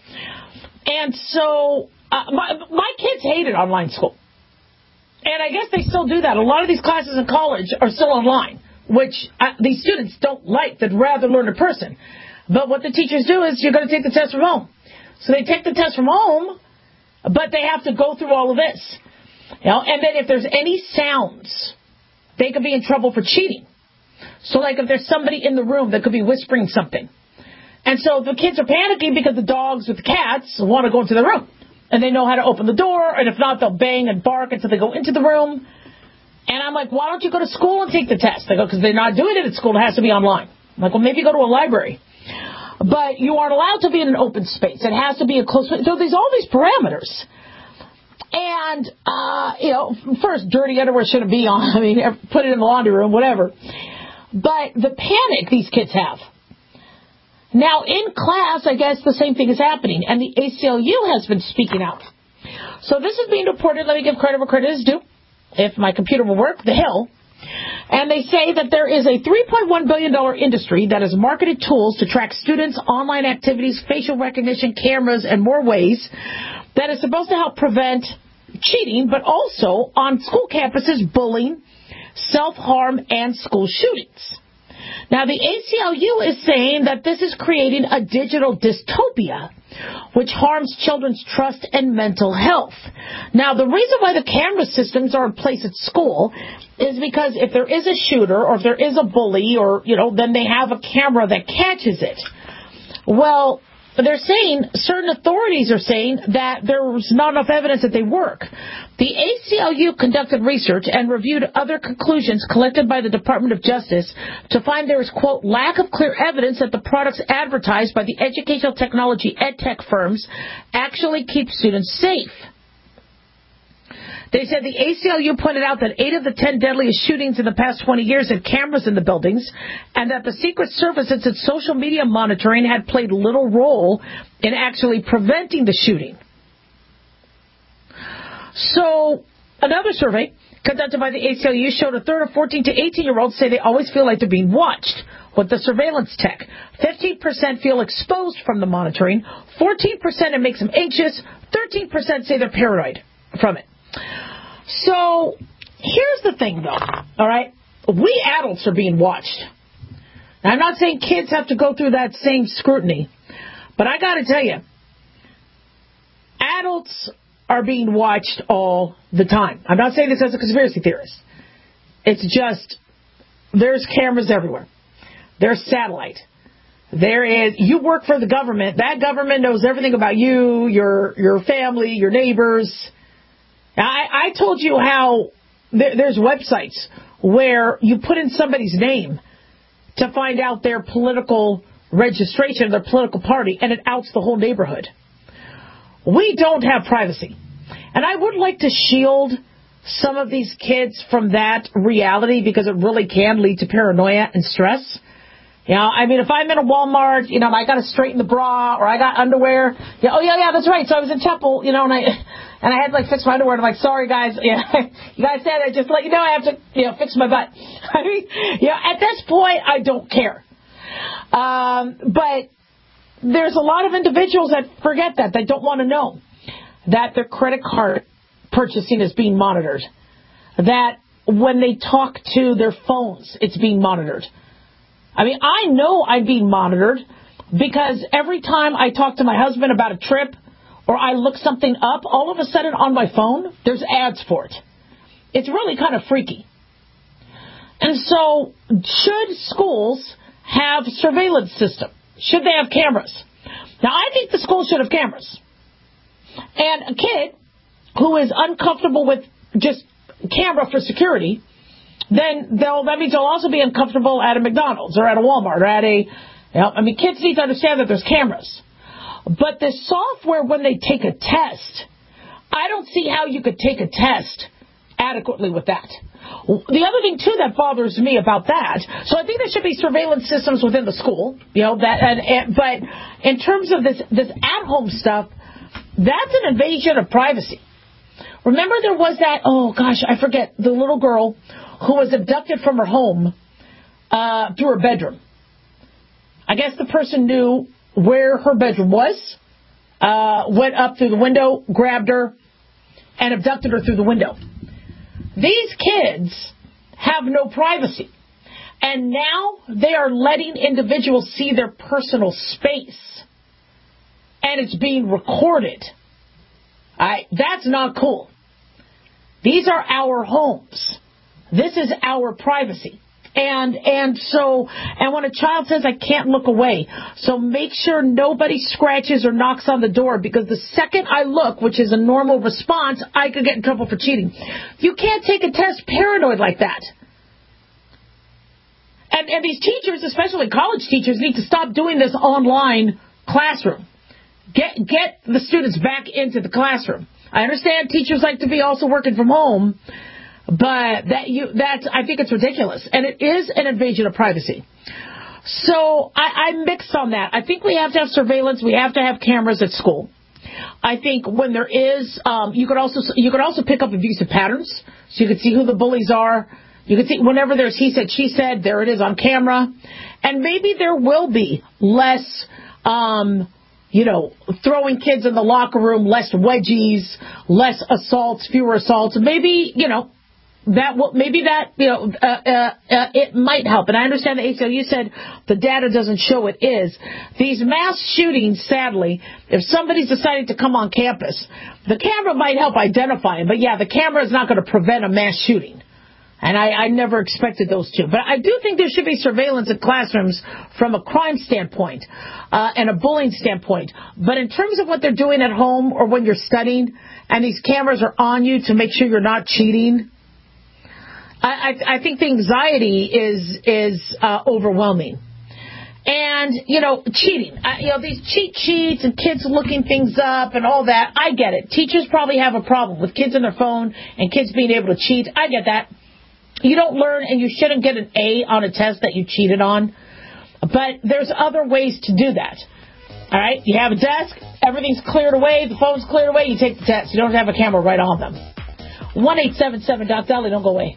And so uh, my, my kids hated online school. And I guess they still do that. A lot of these classes in college are still online, which uh, these students don't like. They'd rather learn in person. But what the teachers do is you're going to take the test from home. So they take the test from home, but they have to go through all of this. You know, and then if there's any sounds, they could be in trouble for cheating. So like if there's somebody in the room that could be whispering something. And so the kids are panicking because the dogs with the cats want to go into the room. And they know how to open the door, and if not, they'll bang and bark until they go into the room. And I'm like, why don't you go to school and take the test? They go, because they're not doing it at school. It has to be online. I'm like, well, maybe go to a library. But you aren't allowed to be in an open space. It has to be a closed space. So there's all these parameters. And, uh, you know, first, dirty underwear shouldn't be on. I mean, put it in the laundry room, whatever. But the panic these kids have. Now, in class, I guess the same thing is happening. And the A C L U has been speaking out. So this is being reported. Let me give credit where credit is due. If my computer will work, the Hill. And they say that there is a three point one billion dollars industry that has marketed tools to track students' online activities, facial recognition, cameras, and more ways that is supposed to help prevent cheating, but also on school campuses, bullying, self-harm, and school shootings. Now, the A C L U is saying that this is creating a digital dystopia, which harms children's trust and mental health. Now, the reason why the camera systems are in place at school is because if there is a shooter or if there is a bully or, you know, then they have a camera that catches it. Well, they're saying, certain authorities are saying that there's not enough evidence that they work. The A C L U conducted research and reviewed other conclusions collected by the Department of Justice to find there is, quote, lack of clear evidence that the products advertised by the educational technology edtech firms actually keep students safe. They said the A C L U pointed out that eight of the ten deadliest shootings in the past twenty years had cameras in the buildings, and that the Secret Service and its social media monitoring had played little role in actually preventing the shooting. So, another survey conducted by the A C L U showed a third of fourteen to eighteen-year-olds say they always feel like they're being watched with the surveillance tech. fifteen percent feel exposed from the monitoring. fourteen percent it makes them anxious. thirteen percent say they're paranoid from it. So, here's the thing, though, all right? We adults are being watched. Now, I'm not saying kids have to go through that same scrutiny, but I got to tell you, adults are being watched all the time. I'm not saying this as a conspiracy theorist. It's just, there's cameras everywhere. There's satellite. There is, you work for the government. That government knows everything about you, your your family, your neighbors. Now, I, I told you how there, there's websites where you put in somebody's name to find out their political registration, their political party, and it outs the whole neighborhood. We don't have privacy. And I would like to shield some of these kids from that reality because it really can lead to paranoia and stress. You know, I mean, if I'm in a Walmart, you know, and I got to straighten the bra or I got underwear, yeah, oh, yeah, yeah, that's right. So I was in Temple, you know, and I and I had to, like, fix my underwear. And I'm like, sorry, guys. Yeah, you guys said I just let you know I have to, you know, fix my butt. I mean, you know, at this point, I don't care. Um, but there's a lot of individuals that forget that. They don't want to know that their credit card purchasing is being monitored. That when they talk to their phones, it's being monitored. I mean, I know I'm being monitored because every time I talk to my husband about a trip or I look something up, all of a sudden on my phone, there's ads for it. It's really kind of freaky. And so, should schools have surveillance system? Should they have cameras? Now, I think the schools should have cameras. And a kid who is uncomfortable with just camera for security, then they'll, that means they'll also be uncomfortable at a McDonald's or at a Walmart or at a, you know, I mean, kids need to understand that there's cameras. But this software, when they take a test, I don't see how you could take a test adequately with that. The other thing, too, that bothers me about that, so I think there should be surveillance systems within the school, you know, that, and, and, but in terms of this, this at-home stuff, that's an invasion of privacy. Remember there was that, oh, gosh, I forget, the little girl who was abducted from her home uh, through her bedroom. I guess the person knew where her bedroom was, uh, went up through the window, grabbed her, and abducted her through the window. These kids have no privacy. And now they are letting individuals see their personal space. And it's being recorded. All right, that's not cool. These are our homes. This is our privacy. And and so, and when a child says, I can't look away, so make sure nobody scratches or knocks on the door, because the second I look, which is a normal response, I could get in trouble for cheating. You can't take a test paranoid like that. And, and these teachers, especially college teachers, need to stop doing this online classroom. Get get the students back into the classroom. I understand teachers like to be also working from home, but that you that I think it's ridiculous, and it is an invasion of privacy. So I, I'm mixed on that. I think we have to have surveillance. We have to have cameras at school. I think when there is, um, you could also you could also pick up abusive patterns, so you could see who the bullies are. You could see whenever there's he said, she said, there it is on camera, and maybe there will be less. Um, You know, throwing kids in the locker room, less wedgies, less assaults, fewer assaults. Maybe, you know, that will, maybe that, you know, uh, uh, uh, it might help. And I understand the A C L U said the data doesn't show it is. These mass shootings, sadly, if somebody's deciding to come on campus, the camera might help identify them. But, yeah, the camera is not going to prevent a mass shooting. And I, I never expected those two. But I do think there should be surveillance in classrooms from a crime standpoint uh, and a bullying standpoint. But in terms of what they're doing at home or when you're studying and these cameras are on you to make sure you're not cheating, I, I, I think the anxiety is is uh, overwhelming. And, you know, cheating. Uh, you know, these cheat sheets and kids looking things up and all that, I get it. Teachers probably have a problem with kids on their phone and kids being able to cheat. I get that. You don't learn, and you shouldn't get an A on a test that you cheated on. But there's other ways to do that. All right? You have a desk. Everything's cleared away. The phone's cleared away. You take the test. You don't have a camera right on them. one eight seven seven Doc Dolly. Don't go away.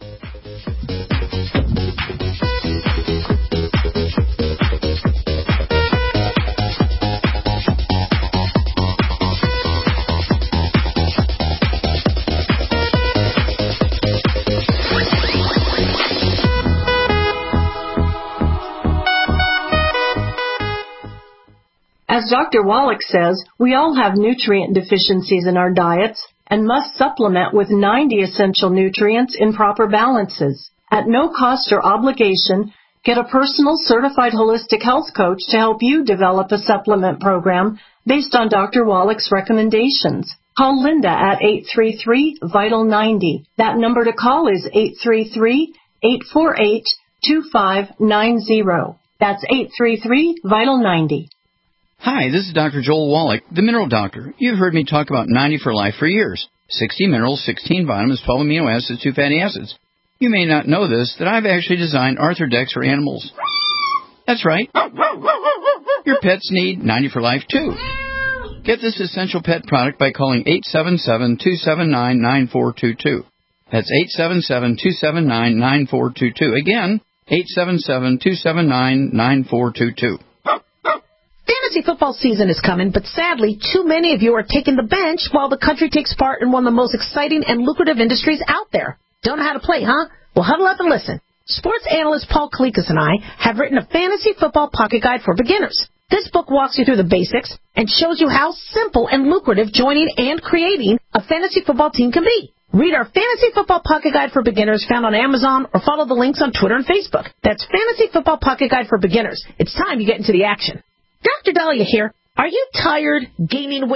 As Doctor Wallach says, we all have nutrient deficiencies in our diets and must supplement with ninety essential nutrients in proper balances. At no cost or obligation, get a personal certified holistic health coach to help you develop a supplement program based on Doctor Wallach's recommendations. Call Linda at eight three three, vital ninety. That number to call is eight three three, eight four eight, two five nine zero. That's eight three three, vital ninety. Hi, this is Doctor Joel Wallach, the Mineral Doctor. You've heard me talk about ninety for Life for years. sixty minerals, sixteen vitamins, twelve amino acids, two fatty acids. You may not know this, that I've actually designed Arthrodex for animals. That's right. Your pets need ninety for Life, too. Get this essential pet product by calling eight seven seven, two seven nine, nine four two two. That's eight seven seven, two seven nine, nine four two two. Again, eight seven seven, two seven nine, nine four two two. Fantasy football season is coming, but sadly, too many of you are taking the bench while the country takes part in one of the most exciting and lucrative industries out there. Don't know how to play, huh? Well, huddle up and listen. Sports analyst Paul Kalikas and I have written a fantasy football pocket guide for beginners. This book walks you through the basics and shows you how simple and lucrative joining and creating a fantasy football team can be. Read our Fantasy Football Pocket Guide for Beginners found on Amazon or follow the links on Twitter and Facebook. That's Fantasy Football Pocket Guide for Beginners. It's time you get into the action. Doctor Dahlia here. Are you tired, gaining weight,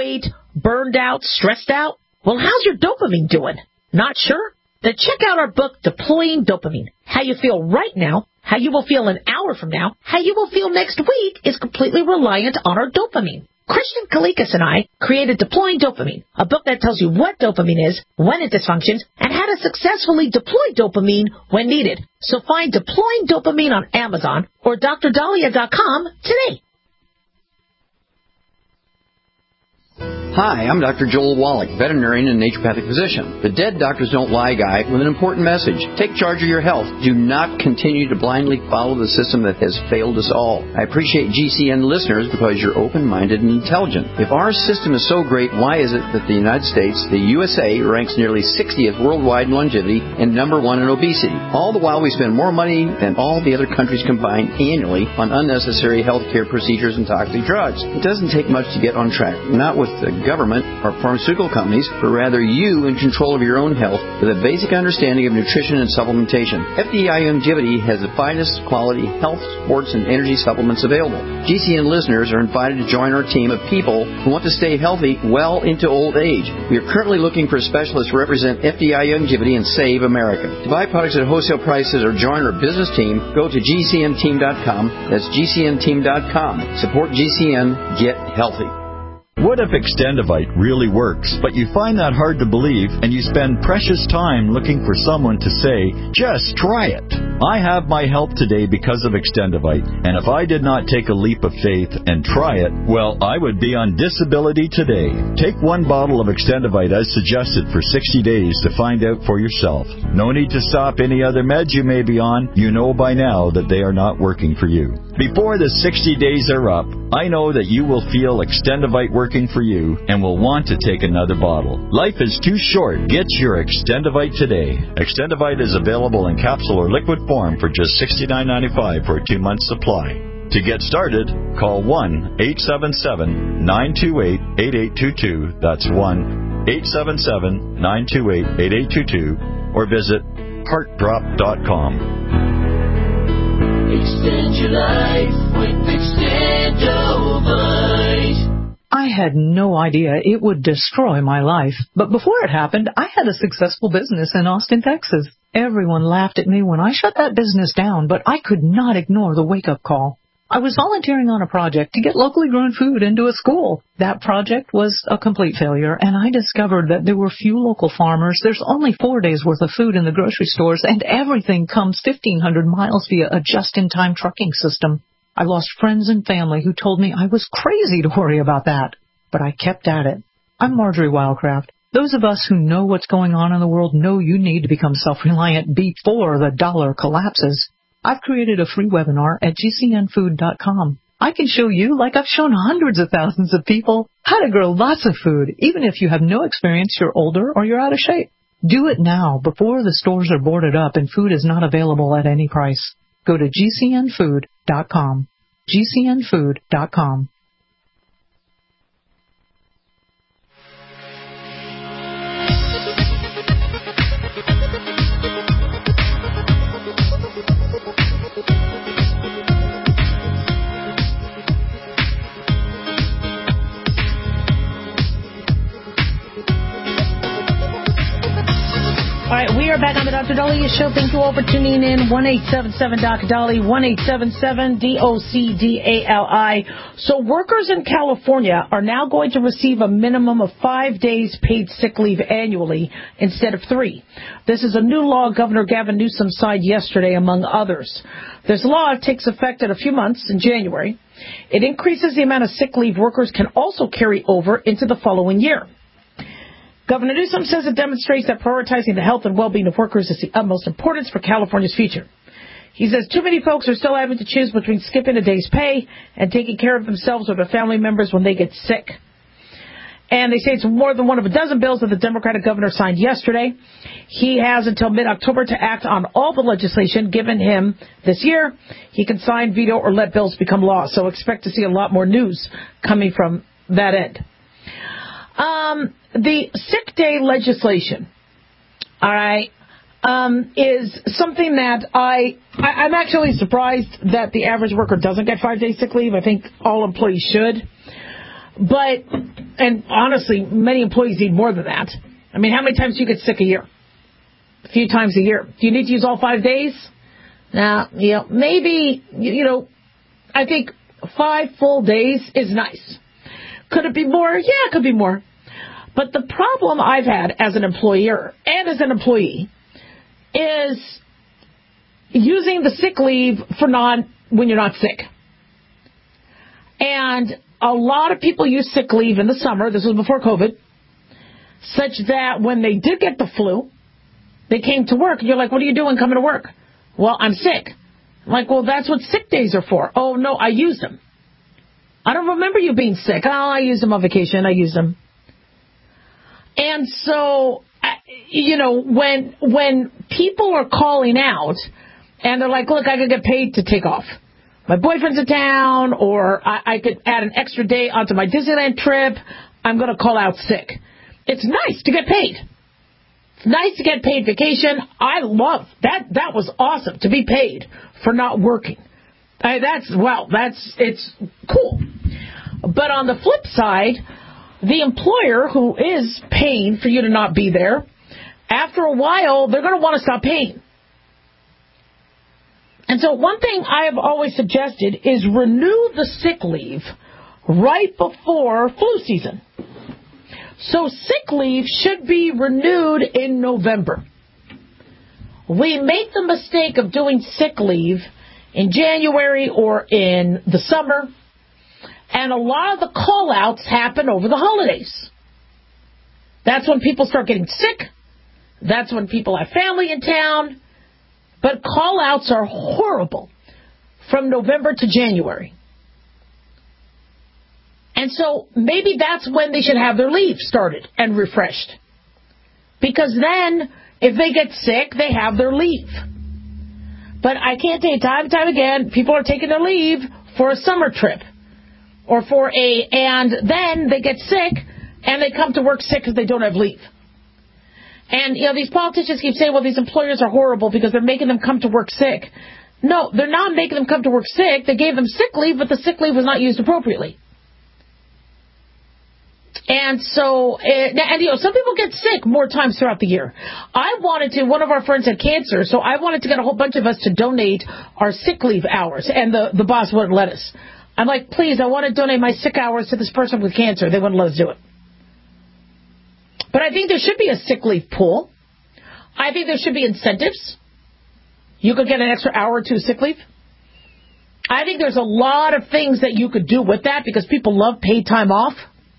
Burned out? Stressed out? Well, how's your dopamine doing? Not sure? Then check out our book, Deploying Dopamine. How you feel right now, how you will feel an hour from now, how you will feel next week is completely reliant on our dopamine. Christian Kalikas and I created Deploying Dopamine, a book that tells you what dopamine is, when it dysfunctions, and how to successfully deploy dopamine when needed. So find Deploying Dopamine on Amazon or D R Dahlia dot com today. Hi, I'm Doctor Joel Wallach, veterinarian and naturopathic physician. The Dead Doctors Don't Lie guy with an important message. Take charge of your health. Do not continue to blindly follow the system that has failed us all. I appreciate G C N listeners because you're open-minded and intelligent. If our system is so great, why is it that the United States, the U S A, ranks nearly sixtieth worldwide in longevity and number one in obesity? All the while we spend more money than all the other countries combined annually on unnecessary health care procedures and toxic drugs. It doesn't take much to get on track. Not with the government or pharmaceutical companies, but rather you in control of your own health with a basic understanding of nutrition and supplementation. F D I Longevity has the finest quality health, sports, and energy supplements available. G C N listeners are invited to join our team of people who want to stay healthy well into old age. We are currently looking for specialists to represent F D I Longevity and Save America. To buy products at wholesale prices or join our business team, go to G C N team dot com. That's G C N team dot com. Support G C N. Get healthy. What if Extendivite really works, but you find that hard to believe and you spend precious time looking for someone to say, just try it? I have my health today because of Extendivite, and if I did not take a leap of faith and try it, well, I would be on disability today. Take one bottle of Extendivite as suggested for sixty days to find out for yourself. No need to stop any other meds you may be on. You know by now that they are not working for you. Before the sixty days are up, I know that you will feel Extendivite working for you and will want to take another bottle. Life is too short. Get your Extendivite today. Extendivite is available in capsule or liquid form for just sixty-nine ninety-five for a two-month supply. To get started, call one eight seven seven, nine two eight, eight eight two two. That's one eight seven seven, nine two eight, eight eight two two. Or visit heart drop dot com. Extend your life with Extendivite. I had no idea it would destroy my life. But before it happened, I had a successful business in Austin, Texas. Everyone laughed at me when I shut that business down, but I could not ignore the wake-up call. I was volunteering on a project to get locally grown food into a school. That project was a complete failure, and I discovered that there were few local farmers. There's only four days' worth of food in the grocery stores, and everything comes fifteen hundred miles via a just-in-time trucking system. I lost friends and family who told me I was crazy to worry about that, but I kept at it. I'm Marjorie Wildcraft. Those of us who know what's going on in the world know you need to become self-reliant before the dollar collapses. I've created a free webinar at G C N food dot com. I can show you, like I've shown hundreds of thousands of people, how to grow lots of food, even if you have no experience, you're older, or you're out of shape. Do it now before the stores are boarded up and food is not available at any price. Go to G C N food dot com. G C N food dot com. All right, we are back on the Doctor Dahlia Show. Thank you all for tuning in. one eight seven seven D O C D A L I, one eight seven seven D O C D A L I. So workers in California are now going to receive a minimum of five days paid sick leave annually instead of three. This is a new law Governor Gavin Newsom signed yesterday, among others. This law takes effect in a few months in January. It increases the amount of sick leave workers can also carry over into the following year. Governor Newsom says it demonstrates that prioritizing the health and well-being of workers is the utmost importance for California's future. He says too many folks are still having to choose between skipping a day's pay and taking care of themselves or their family members when they get sick. And they say it's more than one of a dozen bills that the Democratic governor signed yesterday. He has until mid-October to act on all the legislation given him this year. He can sign, veto, or let bills become law. So expect to see a lot more news coming from that end. Um, the sick day legislation, all right, um, is something that I, I, I'm actually surprised that the average worker doesn't get five days sick leave. I think all employees should. But, and honestly, many employees need more than that. I mean, how many times do you get sick a year? A few times a year. Do you need to use all five days? Now, you know, maybe, you know, I think five full days is nice. Could it be more? Yeah, it could be more. But the problem I've had as an employer and as an employee is using the sick leave for non when you're not sick. And a lot of people use sick leave in the summer. This was before COVID. Such that when they did get the flu, they came to work. You're like, what are you doing coming to work? Well, I'm sick. I'm like, well, that's what sick days are for. Oh, no, I used them. I don't remember you being sick. Oh, I used them on vacation. I used them. And so, you know, when when people are calling out and they're like, look, I could get paid to take off. My boyfriend's in town, or I, I could add an extra day onto my Disneyland trip. I'm going to call out sick. It's nice to get paid. It's nice to get paid vacation. I love that. That was awesome to be paid for not working. I, that's, well, that's, it's cool. But on the flip side, the employer who is paying for you to not be there, after a while, they're going to want to stop paying. And so one thing I have always suggested is renew the sick leave right before flu season. So sick leave should be renewed in November. We make the mistake of doing sick leave in January or in the summer, and a lot of the call-outs happen over the holidays. That's when people start getting sick. That's when people have family in town. But call-outs are horrible from November to January. And so maybe that's when they should have their leave started and refreshed. Because then, if they get sick, they have their leave. But I can't tell you time and time again, people are taking their leave for a summer trip. Or for a, and then they get sick, and they come to work sick because they don't have leave. And, you know, these politicians keep saying, well, these employers are horrible because they're making them come to work sick. No, they're not making them come to work sick. They gave them sick leave, but the sick leave was not used appropriately. And so, and, and, you know, some people get sick more times throughout the year. I wanted to, one of our friends had cancer, so I wanted to get a whole bunch of us to donate our sick leave hours, and the, the boss wouldn't let us. I'm like, please, I want to donate my sick hours to this person with cancer. They wouldn't let us do it. But I think there should be a sick leave pool. I think there should be incentives. You could get an extra hour or two of sick leave. I think there's a lot of things that you could do with that because people love paid time off.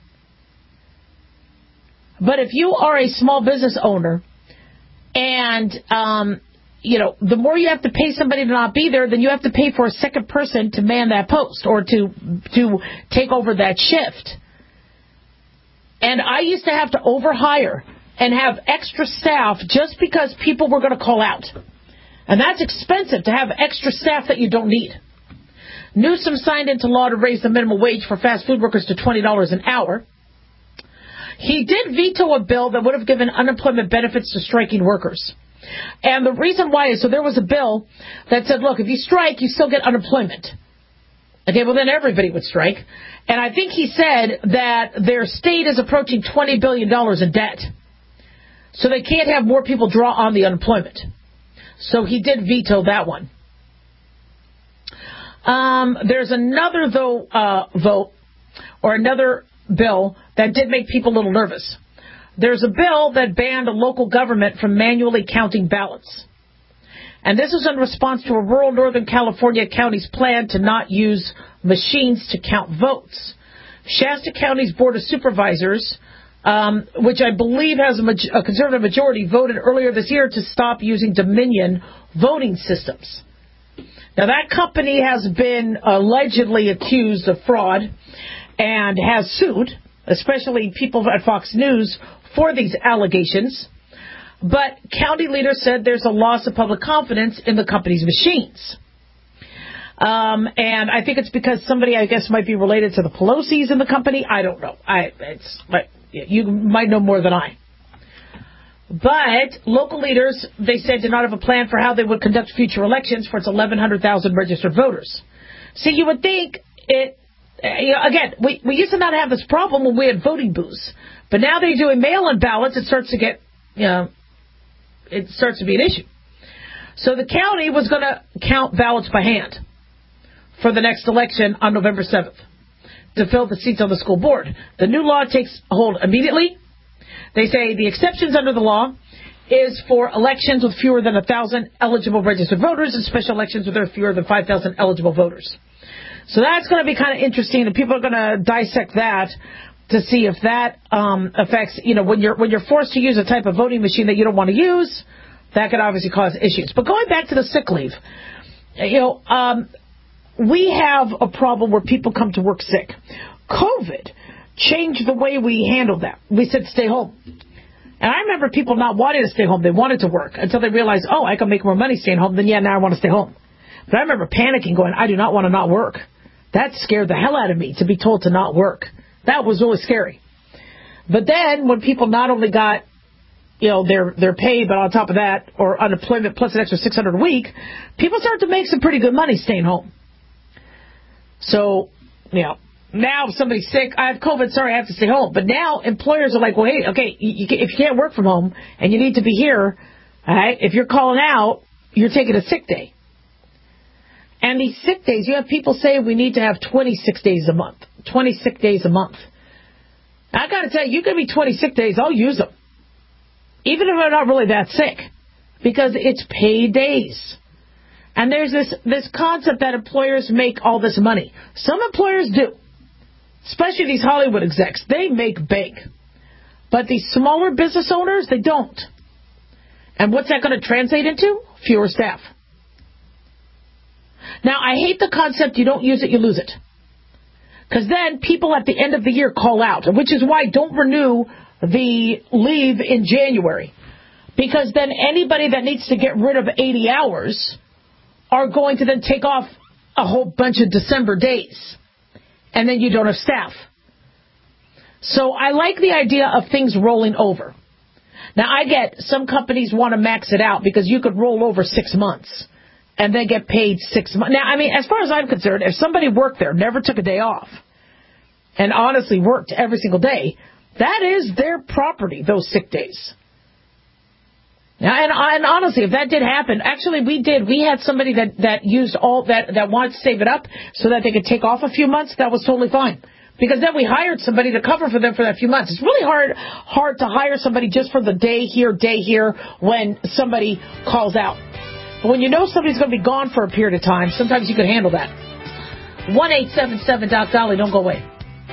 But if you are a small business owner and, um, you know, the more you have to pay somebody to not be there, then you have to pay for a second person to man that post or to to take over that shift. And I used to have to overhire and have extra staff just because people were going to call out. And that's expensive to have extra staff that you don't need. Newsom signed into law to raise the minimum wage for fast food workers to twenty dollars an hour. He did veto a bill that would have given unemployment benefits to striking workers. And the reason why is, so there was a bill that said, look, if you strike, you still get unemployment. Okay, well, then everybody would strike. And I think he said that their state is approaching twenty billion dollars in debt. So they can't have more people draw on the unemployment. So he did veto that one. Um, there's another, though, uh, vote, or another bill that did make people a little nervous. There's a bill that banned a local government from manually counting ballots. And this is in response to a rural Northern California county's plan to not use machines to count votes. Shasta County's Board of Supervisors, um, which I believe has a, ma- a conservative majority, voted earlier this year to stop using Dominion voting systems. Now, that company has been allegedly accused of fraud and has sued, especially people at Fox News, for these allegations. But county leaders said there's a loss of public confidence in the company's machines. Um, and I think it's because somebody, I guess, might be related to the Pelosi's in the company. I don't know. I, it's, you might know more than I. But local leaders, they said, did not have a plan for how they would conduct future elections for its eleven hundred thousand registered voters. See, you would think it you know, again, we, we used to not have this problem when we had voting booths. But now they're doing mail-in ballots. It starts to get, you know, it starts to be an issue. So the county was going to count ballots by hand for the next election on November seventh to fill the seats on the school board. The new law takes hold immediately. They say the exceptions under the law is for elections with fewer than one thousand eligible registered voters and special elections with fewer than five thousand eligible voters. So that's going to be kind of interesting, and people are going to dissect that to see if that um, affects, you know, when you're when you're forced to use a type of voting machine that you don't want to use, that could obviously cause issues. But going back to the sick leave, you know, um, we have a problem where people come to work sick. COVID changed the way we handled that. We said stay home. And I remember people not wanting to stay home. They wanted to work until they realized, oh, I can make more money staying home. Then, yeah, now I want to stay home. But I remember panicking, going, I do not want to not work. That scared the hell out of me, to be told to not work. That was really scary. But then when people not only got, you know, their their pay, but on top of that, or unemployment plus an extra six hundred dollars a week, people started to make some pretty good money staying home. So, you know, now if somebody's sick, I have COVID, sorry, I have to stay home. But now employers are like, well, hey, okay, you, if you can't work from home and you need to be here, all right, if you're calling out, you're taking a sick day. And these sick days, you have people say we need to have twenty sick days a month, twenty sick days a month. I got to tell you, you give me twenty sick days, I'll use them. Even if I'm not really that sick, because it's paid days. And there's this, this concept that employers make all this money. Some employers do, especially these Hollywood execs. They make bank. But these smaller business owners, they don't. And what's that going to translate into? Fewer staff. Now, I hate the concept you don't use it, you lose it. Because then people at the end of the year call out, which is why don't renew the leave in January. Because then anybody that needs to get rid of eighty hours are going to then take off a whole bunch of December days. And then you don't have staff. So I like the idea of things rolling over. Now, I get some companies want to max it out because you could roll over six months and then get paid six months. Now, I mean, as far as I'm concerned, if somebody worked there, never took a day off, and honestly worked every single day, that is their property, those sick days. Now, and, and honestly, if that did happen, actually we did. We had somebody that, that used all that, that wanted to save it up so that they could take off a few months. That was totally fine. Because then we hired somebody to cover for them for that few months. It's really hard hard to hire somebody just for the day here, day here, when somebody calls out. But when you know somebody's going to be gone for a period of time, sometimes you can handle that. one eight seven seven Doc Dolly, don't go away.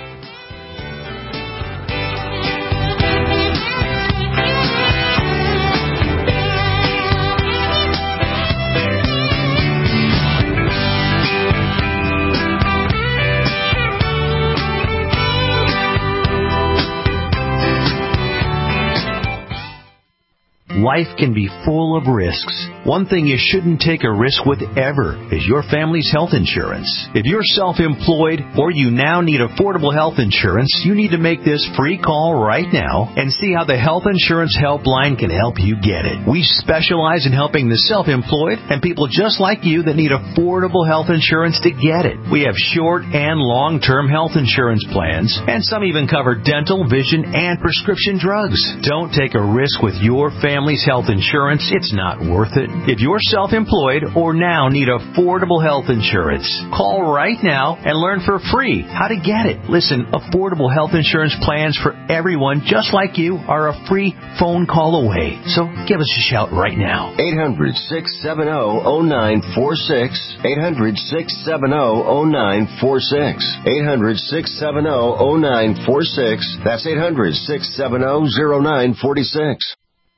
Life can be full of risks. One thing you shouldn't take a risk with ever is your family's health insurance. If you're self-employed or you now need affordable health insurance, you need to make this free call right now and see how the Health Insurance Helpline can help you get it. We specialize in helping the self-employed and people just like you that need affordable health insurance to get it. We have short and long-term health insurance plans, and some even cover dental, vision, and prescription drugs. Don't take a risk with your family health insurance. It's not worth it. If you're self-employed or now need affordable health insurance, call right now and learn for free how to get it. Listen, affordable health insurance plans for everyone just like you are a free phone call away. So give us a shout right now. eight hundred, six seven zero, zero nine four six. eight hundred, six seven zero, zero nine four six. eight hundred, six seven zero, zero nine four six. That's eight hundred, six seven zero, zero nine four six.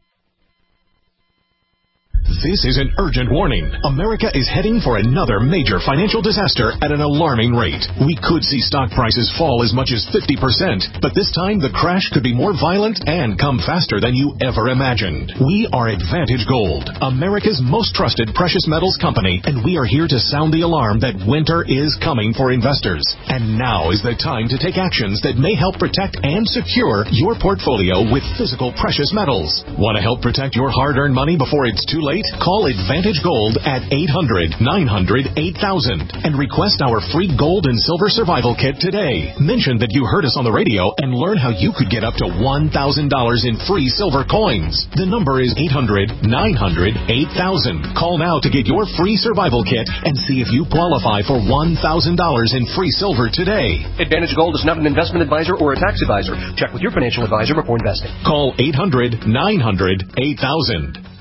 This is an urgent warning. America is heading for another major financial disaster at an alarming rate. We could see stock prices fall as much as fifty percent, but this time the crash could be more violent and come faster than you ever imagined. We are Advantage Gold, America's most trusted precious metals company, and we are here to sound the alarm that winter is coming for investors. And now is the time to take actions that may help protect and secure your portfolio with physical precious metals. Want to help protect your hard-earned money before it's too late? Call Advantage Gold at eight hundred, nine hundred, eight thousand and request our free gold and silver survival kit today. Mention that you heard us on the radio and learn how you could get up to one thousand dollars in free silver coins. The number is eight hundred, nine hundred, eight thousand. Call now to get your free survival kit and see if you qualify for one thousand dollars in free silver today. Advantage Gold is not an investment advisor or a tax advisor. Check with your financial advisor before investing. Call eight hundred, nine hundred, eight thousand.